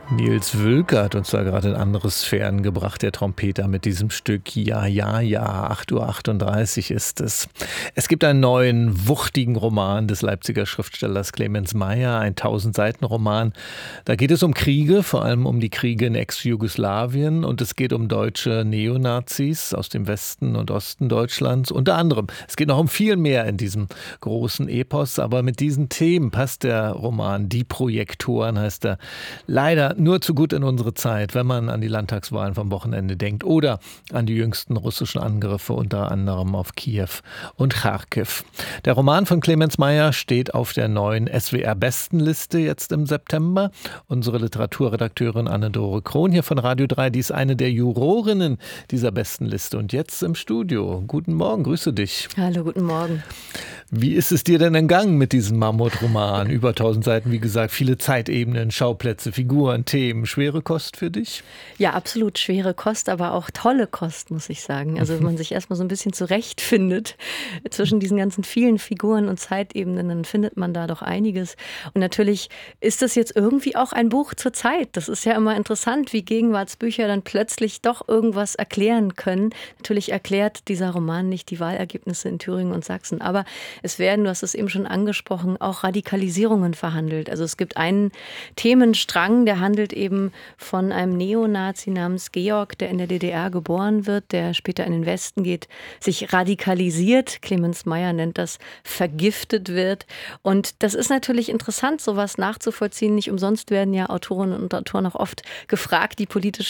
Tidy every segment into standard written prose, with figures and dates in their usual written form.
Nils Wülke hat uns da gerade in andere Sphären gebracht, der Trompeter mit diesem Stück Ja, ja, ja, 8:38 Uhr ist es. Es gibt einen neuen, wuchtigen Roman des Leipziger Schriftstellers Clemens Mayr, ein 1000-Seiten-Roman. Da geht es um Kriege, vor allem um die Kriege in Ex-Jugoslawien, und es geht um deutsche Neonazis aus dem Westen und Osten Deutschlands, unter anderem. Es geht noch um viel mehr in diesem großen Epos, aber mit diesen Themen passt der Roman Die Projektoren, heißt er, leider nur zu gut in unsere Zeit, wenn man an die Landtagswahlen vom Wochenende denkt oder an die jüngsten russischen Angriffe, unter anderem auf Kiew und Charkiw. Der Roman von Clemens Mayr steht auf der neuen SWR-Bestenliste jetzt im September. Unsere Literaturredakteurin Anne-Dore Krohn hier von Radio 3, die ist eine der Jurorinnen dieser Bestenliste und jetzt im Studio. Guten Morgen, grüße dich. Hallo, guten Morgen. Wie ist es dir denn entgangen mit diesem Mammutroman? Über 1000 Seiten, wie gesagt, viele Zeitebenen, Schauplätze, Figuren, Themen. Schwere Kost für dich? Ja, absolut schwere Kost, aber auch tolle Kost, muss ich sagen. Also wenn man sich erstmal so ein bisschen zurechtfindet zwischen diesen ganzen vielen Figuren und Zeitebenen, dann findet man da doch einiges. Und natürlich ist das jetzt irgendwie auch ein Buch zur Zeit. Das ist ja immer interessant, wie Gegenwartsbücher dann plötzlich doch irgendwas erklären können. Natürlich erklärt dieser Roman nicht die Wahlergebnisse in Thüringen und Sachsen, aber es werden, du hast es eben schon angesprochen, auch Radikalisierungen verhandelt. Also es gibt einen Themenstrang, der handelt eben von einem Neonazi namens Georg, der in der DDR geboren wird, der später in den Westen geht, sich radikalisiert. Clemens Mayr nennt das vergiftet wird. Und das ist natürlich interessant, sowas nachzuvollziehen. Nicht umsonst werden ja Autorinnen und Autoren auch oft gefragt,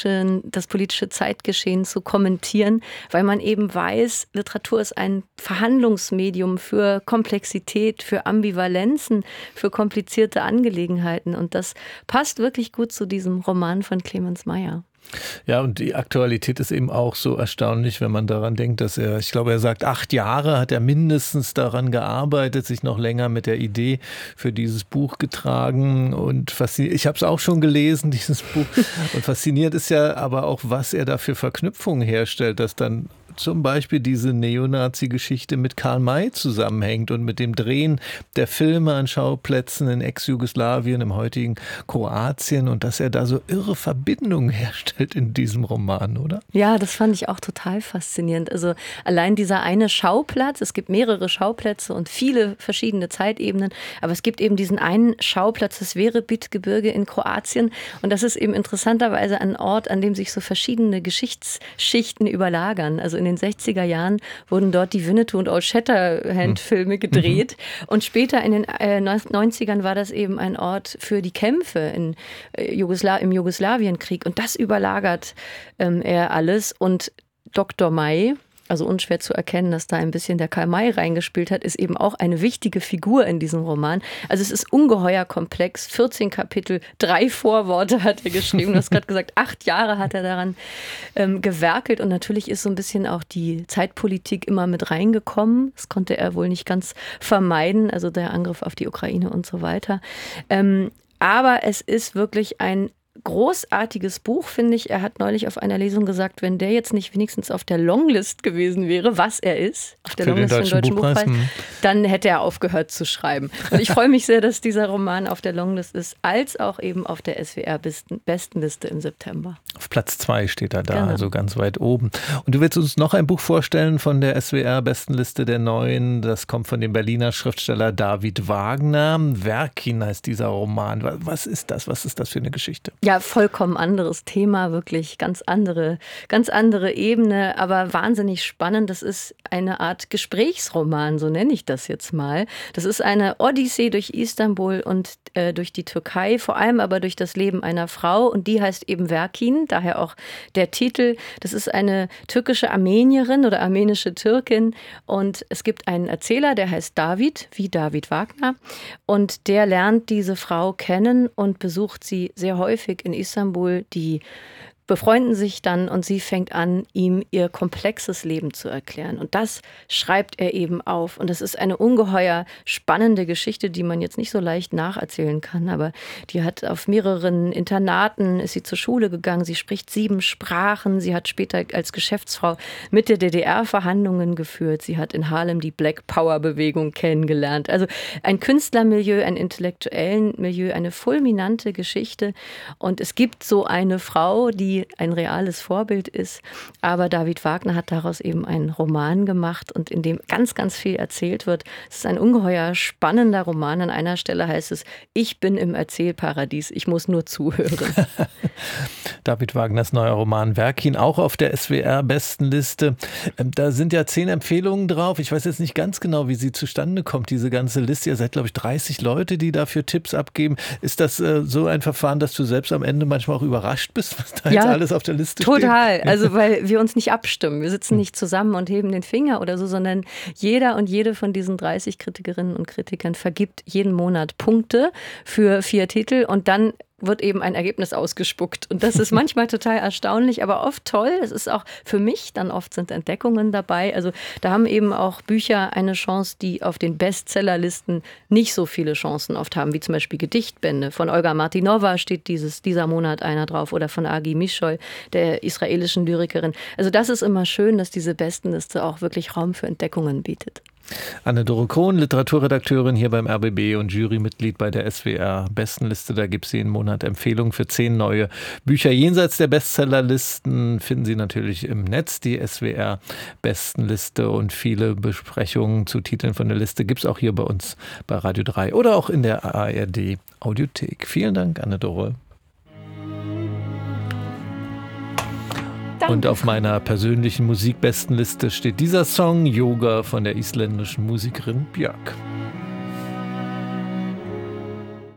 das politische Zeitgeschehen zu kommentieren, weil man eben weiß, Literatur ist ein Verhandlungsmedium für Komplexität, für Ambivalenzen, für komplizierte Angelegenheiten. Und das passt wirklich gut zu diesem Roman von Clemens Mayr. Ja, und die Aktualität ist eben auch so erstaunlich, wenn man daran denkt, dass ich glaube, er sagt, 8 Jahre hat er mindestens daran gearbeitet, sich noch länger mit der Idee für dieses Buch getragen und fasziniert. Ich habe es auch schon gelesen, dieses Buch. Und fasziniert ist ja aber auch, was er da für Verknüpfungen herstellt, dass dann zum Beispiel diese Neonazi-Geschichte mit Karl May zusammenhängt und mit dem Drehen der Filme an Schauplätzen in Ex-Jugoslawien, im heutigen Kroatien, und dass er da so irre Verbindungen herstellt in diesem Roman, oder? Ja, das fand ich auch total faszinierend. Also allein dieser eine Schauplatz, es gibt mehrere Schauplätze und viele verschiedene Zeitebenen, aber es gibt eben diesen einen Schauplatz, das Velebit-Gebirge in Kroatien, und das ist eben interessanterweise ein Ort, an dem sich so verschiedene Geschichtsschichten überlagern. Also in den 60er Jahren wurden dort die Winnetou und Old Shatterhand-Filme gedreht. Und später in den 90ern war das eben ein Ort für die Kämpfe im Jugoslawienkrieg. Und das überlagert er alles. Und Dr. May, also unschwer zu erkennen, dass da ein bisschen der Karl May reingespielt hat, ist eben auch eine wichtige Figur in diesem Roman. Also es ist ungeheuer komplex, 14 Kapitel, 3 Vorworte hat er geschrieben. Du hast gerade gesagt, 8 Jahre hat er daran gewerkelt, und natürlich ist so ein bisschen auch die Zeitpolitik immer mit reingekommen. Das konnte er wohl nicht ganz vermeiden, also der Angriff auf die Ukraine und so weiter. Aber es ist wirklich ein großartiges Buch, finde ich. Er hat neulich auf einer Lesung gesagt, wenn der jetzt nicht wenigstens auf der Longlist gewesen wäre, was er ist, auf der Longlist für den Deutschen Buchpreis, dann hätte er aufgehört zu schreiben. Und ich freue mich sehr, dass dieser Roman auf der Longlist ist, als auch eben auf der SWR-Bestenliste im September. Auf Platz 2 steht er da, genau. Also ganz weit oben. Und du willst uns noch ein Buch vorstellen von der SWR-Bestenliste der Neuen. Das kommt von dem Berliner Schriftsteller David Wagner. Werkin heißt dieser Roman. Was ist das? Was ist das für eine Geschichte? Ja, vollkommen anderes Thema, wirklich ganz andere Ebene, aber wahnsinnig spannend. Das ist eine Art Gesprächsroman, so nenne ich das jetzt mal. Das ist eine Odyssee durch Istanbul und durch die Türkei, vor allem aber durch das Leben einer Frau, und die heißt eben Werkin, daher auch der Titel. Das ist eine türkische Armenierin oder armenische Türkin, und es gibt einen Erzähler, der heißt David, wie David Wagner, und der lernt diese Frau kennen und besucht sie sehr häufig in Istanbul. Die befreunden sich dann und sie fängt an, ihm ihr komplexes Leben zu erklären. Und das schreibt er eben auf. Und das ist eine ungeheuer spannende Geschichte, die man jetzt nicht so leicht nacherzählen kann. Aber die hat auf mehreren Internaten, ist sie zur Schule gegangen. Sie spricht 7 Sprachen. Sie hat später als Geschäftsfrau mit der DDR Verhandlungen geführt. Sie hat in Harlem die Black Power Bewegung kennengelernt. Also ein Künstlermilieu, ein intellektuellen Milieu, eine fulminante Geschichte. Und es gibt so eine Frau, die ein reales Vorbild ist. Aber David Wagner hat daraus eben einen Roman gemacht und in dem ganz, ganz viel erzählt wird. Es ist ein ungeheuer spannender Roman. An einer Stelle heißt es, ich bin im Erzählparadies, ich muss nur zuhören. David Wagners neuer Roman Werkin, auch auf der SWR-Bestenliste. Da sind ja 10 Empfehlungen drauf. Ich weiß jetzt nicht ganz genau, wie sie zustande kommt, diese ganze Liste. Ihr seid, glaube ich, 30 Leute, die dafür Tipps abgeben. Ist das so ein Verfahren, dass du selbst am Ende manchmal auch überrascht bist, was da jetzt alles auf der Liste steht? Total. Also weil wir uns nicht abstimmen. Wir sitzen nicht zusammen und heben den Finger oder so, sondern jeder und jede von diesen 30 Kritikerinnen und Kritikern vergibt jeden Monat Punkte für 4 Titel und dann wird eben ein Ergebnis ausgespuckt. Und das ist manchmal total erstaunlich, aber oft toll. Es ist auch für mich, dann oft sind Entdeckungen dabei. Also da haben eben auch Bücher eine Chance, die auf den Bestsellerlisten nicht so viele Chancen oft haben, wie zum Beispiel Gedichtbände. Von Olga Martinova steht dieser Monat einer drauf oder von Agi Mishoy, der israelischen Lyrikerin. Also das ist immer schön, dass diese Bestenliste auch wirklich Raum für Entdeckungen bietet. Anne-Dore Krohn, Literaturredakteurin hier beim RBB und Jurymitglied bei der SWR-Bestenliste. Da gibt es jeden Monat Empfehlungen für 10 neue Bücher. Jenseits der Bestsellerlisten finden Sie natürlich im Netz die SWR-Bestenliste und viele Besprechungen zu Titeln von der Liste gibt es auch hier bei uns bei Radio 3 oder auch in der ARD-Audiothek. Vielen Dank, Anne-Dore. Und auf meiner persönlichen Musikbestenliste steht dieser Song Yoga von der isländischen Musikerin Björk.